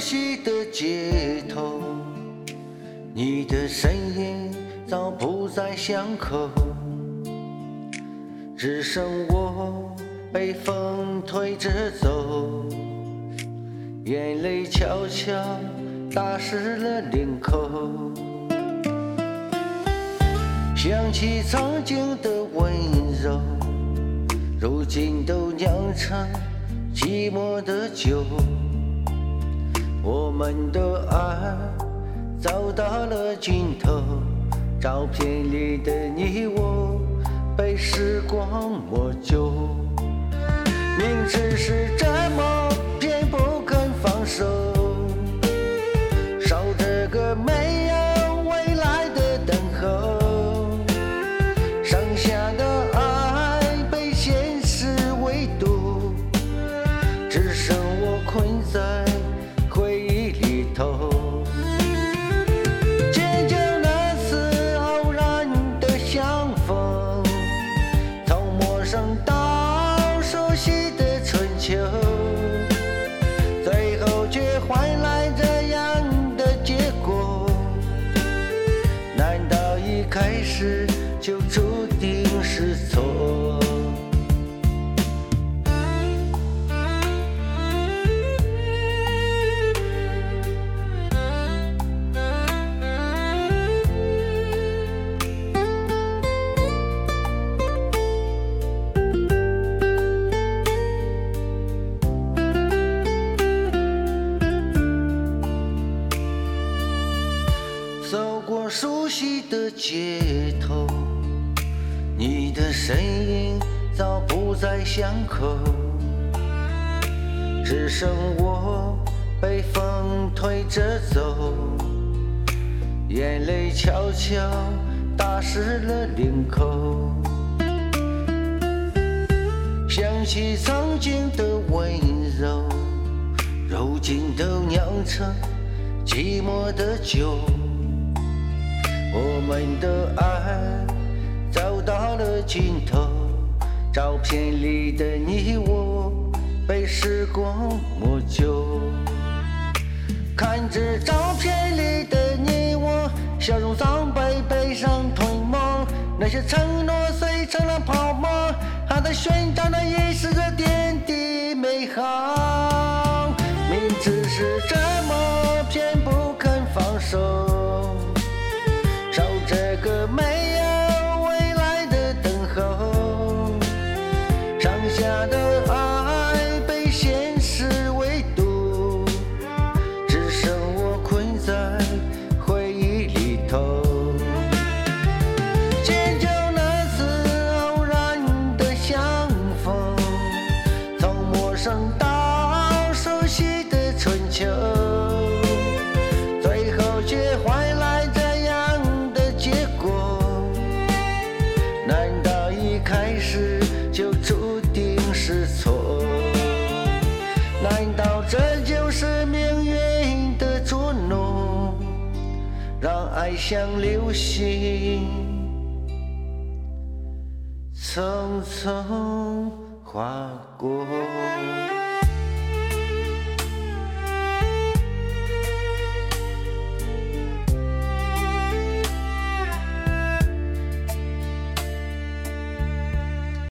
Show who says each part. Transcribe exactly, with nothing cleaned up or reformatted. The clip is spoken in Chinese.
Speaker 1: 悉的街头，你的身影早不再相扣，只剩我被风推着走，眼泪悄悄打湿了领口，想起曾经的温柔，如今都酿成寂寞的酒。我们的爱走到了尽头，照片里的你我被时光磨旧，明知是这么偏不肯放手，守这个没有未来的等候，剩下的爱被现实围堵，只剩我困在回忆里头。见就那次偶然的相逢，从陌生到熟悉的春秋，最后却换来这样的结果，难道一开始就注定是错？走过熟悉的街头，你的身影早不再相扣，只剩我被风推着走，眼泪悄悄打湿了领口，想起曾经的温柔，如今都酿成寂寞的酒。我们的爱走到了尽头，照片里的你我被时光磨旧，看着照片里的你我，笑容苍白，悲伤吞没，那些承诺碎成了泡沫，还在寻找那遗失的点滴美好，明知是这么偏不肯放手，守这个没有未来的等候，剩下的爱被现实围堵，只剩我困在回忆里头。见就那次偶然的相逢，从陌生到熟悉的春秋，最后却换来这样的结果，难道一开始就注定是错？难道这就是命运的捉弄，让爱像流星匆匆划过？